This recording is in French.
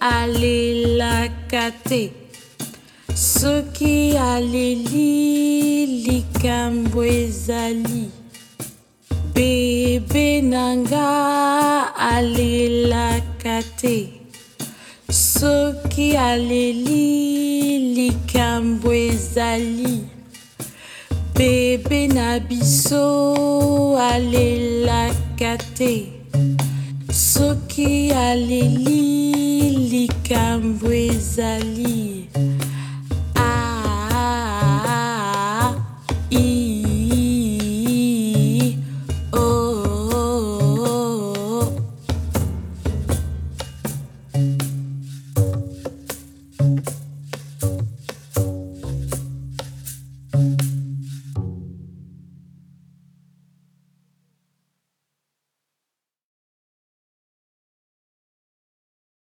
alelaka te soki aleli likambo ezali bebe nanga alelaka te soki aleli likambo ezali bebe na biso alelaka te soki aleli likambo ezali